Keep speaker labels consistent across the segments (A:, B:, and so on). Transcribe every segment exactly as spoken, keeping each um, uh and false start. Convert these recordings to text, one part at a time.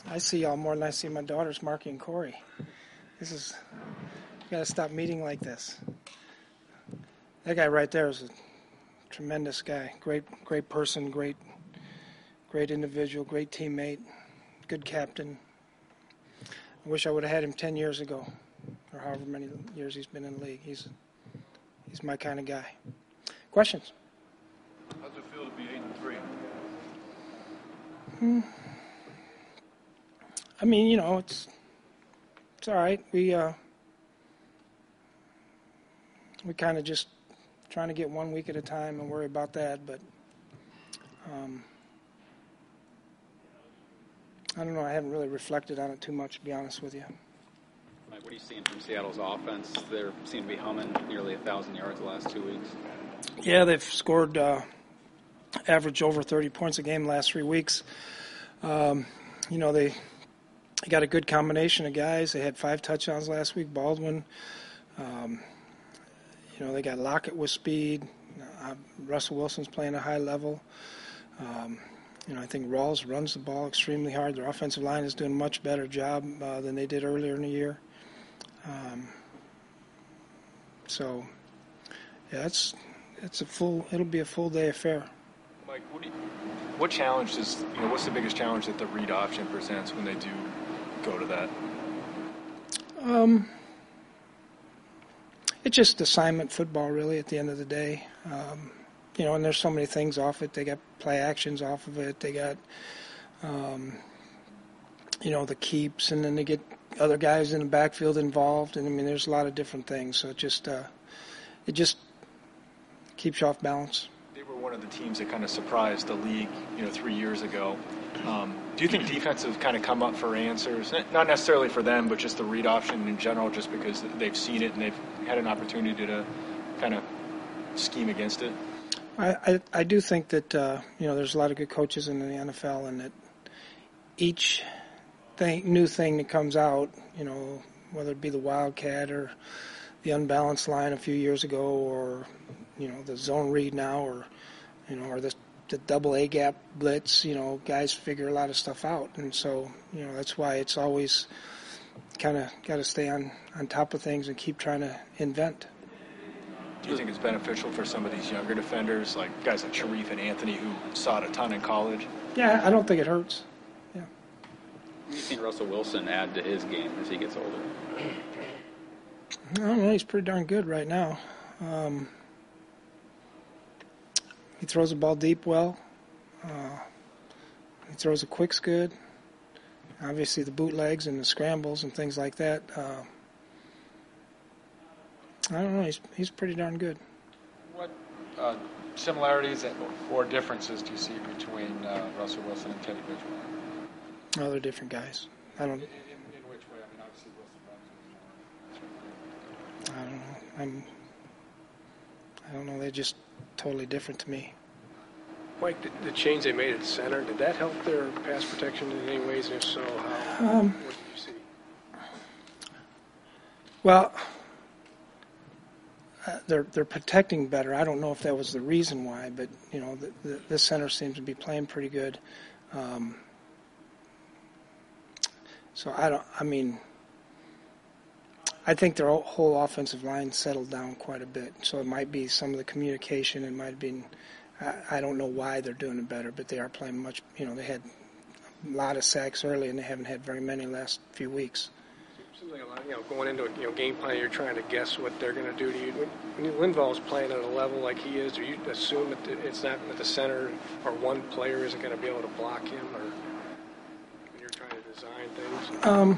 A: I see y'all more than I see my daughters, Marky and Corey. This is, you got to stop meeting like this. That guy right there is a tremendous guy. Great, great person, great, great individual, great teammate, good captain. I wish I would have had him ten years ago, or however many years he's been in the league. He's, he's my kind of guy. Questions?
B: How's it feel to be eight and three?
A: Hmm. I mean, you know, it's it's all right. We uh, we kind of just trying to get one week at a time and worry about that. But um, I don't know. I haven't really reflected on it too much, to be honest with you.
C: Mike, what are you seeing from Seattle's offense? They seem to be humming nearly a thousand yards the last two weeks.
A: Yeah, they've scored uh, average over thirty points a game the last three weeks. Um, you know, they. They got a good combination of guys. They had five touchdowns last week. Baldwin, um, you know, they got Lockett with speed. Uh, Russell Wilson's playing a high level. Um, you know, I think Rawls runs the ball extremely hard. Their offensive line is doing a much better job uh, than they did earlier in the year. Um, so, yeah, it's it's a full. It'll be a full day affair.
B: Mike, what, do you, what challenge does you know? What's the biggest challenge that the read option presents when they do go to that?
A: Um, it's just assignment football, really, at the end of the day. Um, you know, and there's so many things off it. They got play actions off of it. They got, um, you know, the keeps, and then they get other guys in the backfield involved. And, I mean, there's a lot of different things. So it just, uh, it just keeps you off balance.
B: They were one of the teams that kind of surprised the league, you know, three years ago. Um, do you think defense has kind of come up for answers? Not necessarily for them, but just the read option in general, just because they've seen it and they've had an opportunity to kind of scheme against it?
A: I, I, I do think that, uh, you know, there's a lot of good coaches in the N F L, and that each thing, new thing that comes out, you know, whether it be the Wildcat or the unbalanced line a few years ago, or, you know, the zone read now, or, you know, or the the double A gap blitz, you know, guys figure a lot of stuff out. And so, you know, that's why it's always kind of got to stay on, on top of things and keep trying to invent.
B: Do you think it's beneficial for some of these younger defenders, like guys like Sharif and Anthony, who saw it a ton in college?
A: Yeah, I don't think it hurts. Yeah.
C: Have you seen Russell Wilson add to his game as he gets older?
A: I don't know. He's pretty darn good right now. Um, He throws the ball deep well. Uh, he throws the quicks good. Obviously, the bootlegs and the scrambles and things like that. Uh, I don't know. He's he's pretty darn good.
D: What uh, similarities or differences do you see between uh, Russell Wilson and Teddy Bridgewater?
A: Oh, they're different guys. I don't.
D: In, in, in which way? I mean, obviously Wilson runs.
A: I don't know. I'm. I don't know. They're just totally different to me.
E: Mike, the, the change they made at center, did that help their pass protection in any ways? And if so, how?
A: Um,
E: what did you see?
A: Well, uh, they're they're protecting better. I don't know if that was the reason why, but you know, the, the, the center seems to be playing pretty good. Um, so I don't. I mean, I think their whole offensive line settled down quite a bit. So it might be some of the communication. It might have been. I, I don't know why they're doing it better, but they are playing much. You know, they had a lot of sacks early, and they haven't had very many last few weeks.
E: Seems like a lot, you know, going into a you know, game plan, you're trying to guess what they're going to do to you. When, when Linval's playing at a level like he is, do you assume that it's not that the center or one player isn't going to be able to block him, or when you're trying to design things?
A: Um,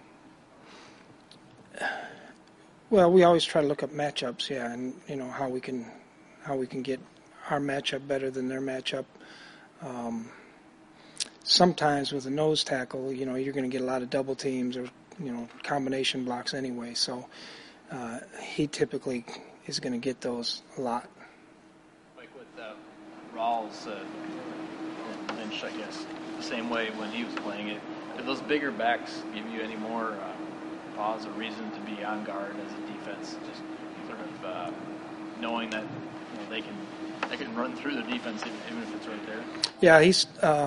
A: well, we always try to look up matchups, yeah, and you know how we can how we can get our matchup better than their matchup. Um, sometimes with a nose tackle, you know, you're going to get a lot of double teams or you know, combination blocks anyway. So uh, he typically is going to get those a lot.
F: Like with uh, Rawls, uh, or Lynch, I guess, the same way when he was playing it. Do those bigger backs give you any more uh, pause or reason to be on guard as a defense? Just sort of uh, knowing that you know, they can they can run through the defense even, even if it's right there.
A: Yeah, he's uh,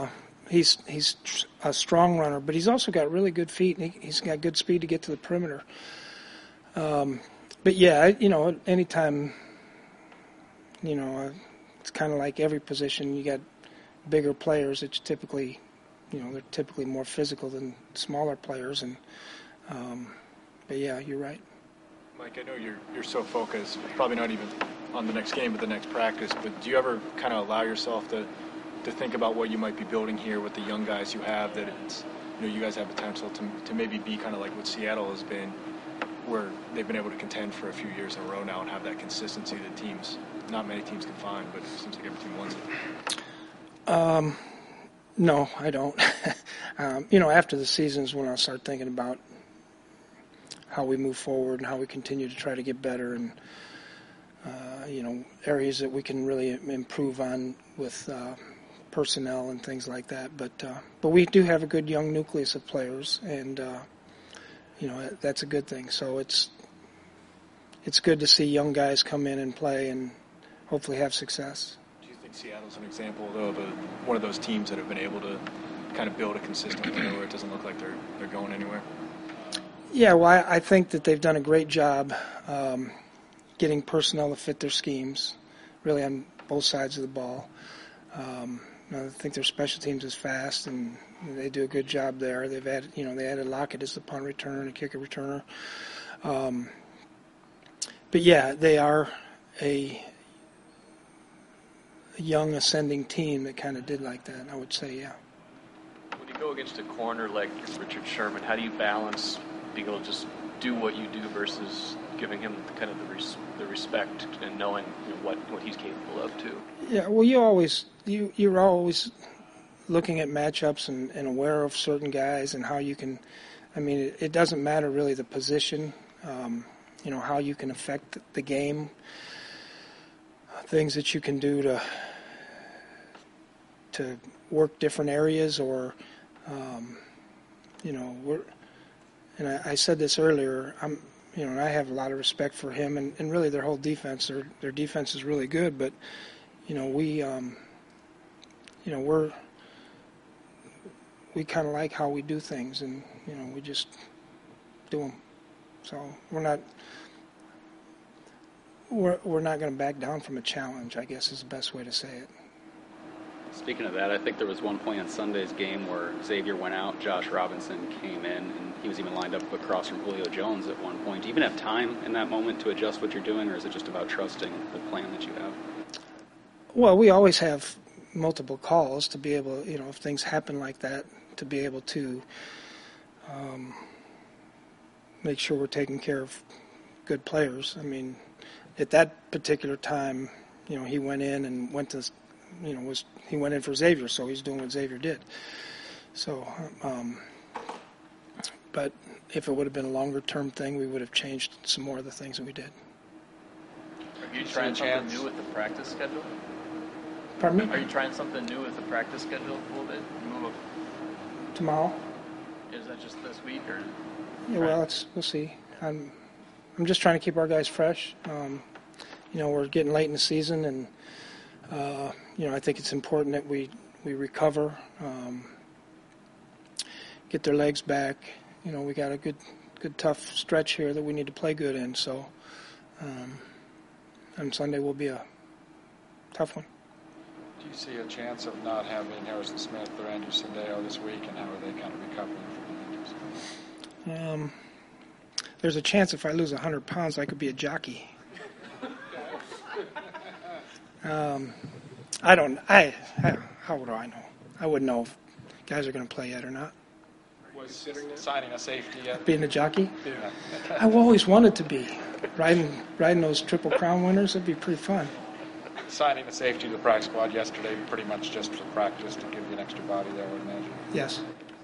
A: he's he's a strong runner, but he's also got really good feet, and he, he's got good speed to get to the perimeter. Um, but yeah, I, you know, anytime, you know, it's kind of like every position. You got bigger players. It's typically, you know, they're typically more physical than smaller players, and um, but yeah, you're right.
B: Mike, I know you're you're so focused, probably not even on the next game, but the next practice. But do you ever kind of allow yourself to to think about what you might be building here with the young guys you have? That it's, you know, you guys have potential to to maybe be kind of like what Seattle has been, where they've been able to contend for a few years in a row now and have that consistency that teams, not many teams can find, but it seems like every team wants it.
A: Um, no, I don't. um, you know, after the season is when I'll start thinking about how we move forward and how we continue to try to get better, and uh, you know, areas that we can really improve on with uh, personnel and things like that. But uh, but we do have a good young nucleus of players, and uh, you know, that's a good thing. So it's it's good to see young guys come in and play and hopefully have success.
B: Do you think Seattle's an example, though, of a, one of those teams that have been able to kind of build a consistent winner where it doesn't look like they're they're going anywhere?
A: Yeah, well, I, I think that they've done a great job um, getting personnel to fit their schemes, really on both sides of the ball. Um, I think their special teams is fast, and they do a good job there. They've added, you know, they added Lockett as the punt returner and a kicker returner. Um, but yeah, they are a, a young ascending team that kind of did like that. I would say, yeah.
G: When you go against a corner like Richard Sherman, how do you balance being able to just do what you do versus giving him the, kind of the, res, the respect and knowing, you know, what, what he's capable of too?
A: Yeah, well, you always you you're always looking at matchups and, and aware of certain guys and how you can. I mean, it, it doesn't matter really the position. Um, you know, how you can affect the game. Things that you can do to to work different areas, or um, you know, we're. And I, I said this earlier. I'm, you know, and I have a lot of respect for him and, and really their whole defense. Their their defense is really good, but you know, we, um, you know, we're we kind of like how we do things, and you know, we just do them. So we're not we're we're not going to back down from a challenge, I guess is the best way to say it.
C: Speaking of that, I think there was one point in Sunday's game where Xavier went out, Josh Robinson came in, and he was even lined up across from Julio Jones at one point. Do you even have time in that moment to adjust what you're doing, or is it just about trusting the plan that you have?
A: Well, we always have multiple calls to be able, you know, if things happen like that, to be able to um, make sure we're taking care of good players. I mean, at that particular time, you know, he went in and went to, you know, was he went in for Xavier, so he's doing what Xavier did. So, um, but if it would have been a longer-term thing, we would have changed some more of the things that we did.
F: Are you trying something new with the practice schedule?
A: Pardon me?
F: Are you trying something new with the practice schedule a little bit? Move
A: Tomorrow?
F: Is that just this week, or?
A: Yeah, well, it's, we'll see. I'm, I'm just trying to keep our guys fresh. Um, you know, we're getting late in the season, and uh, you know, I think it's important that we we recover, um, get their legs back. You know, we got a good, good tough stretch here that we need to play good in. So, um, and Sunday will be a tough one.
D: Do you see a chance of not having Harrison Smith or Andrew Sendeo this week, and how are they kind of recovering from the injuries?
A: Um, there's a chance if I lose one hundred pounds, I could be a jockey. um, I don't. I, I how do I know? I wouldn't know if guys are going to play yet or not.
D: Was signing a safety yet?
A: Being a jockey?
D: Yeah.
A: I've always wanted to be. Riding riding those Triple Crown winners, that'd be pretty fun.
D: Signing a safety to the practice squad yesterday, pretty much just for practice to give you an extra body there, I would imagine.
A: Yes.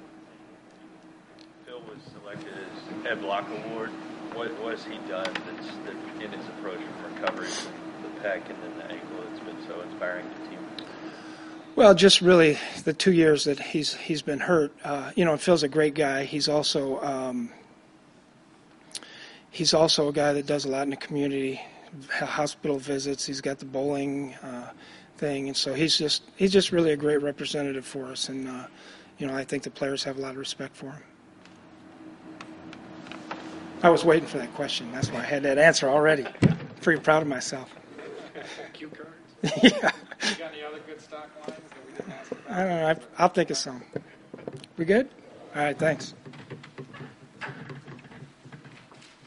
H: Phil was selected as Ed Block Award. What, what has he done that's that in his approach from recovery from the pec and then the ankle that's been so inspiring to team?
A: Well, just really the two years that he's he's been hurt. Uh, you know, Phil's a great guy. He's also um, he's also a guy that does a lot in the community, hospital visits. He's got the bowling. Uh, thing. And so he's just he's just really a great representative for us. And, uh, you know, I think the players have a lot of respect for him. I was waiting for that question. That's why I had that answer already. Pretty proud of myself.
E: Cue cards.
A: Yeah.
D: You got any other good stock lines that we didn't ask about?
A: I don't know. I, I'll think of some. We good? All right, thanks.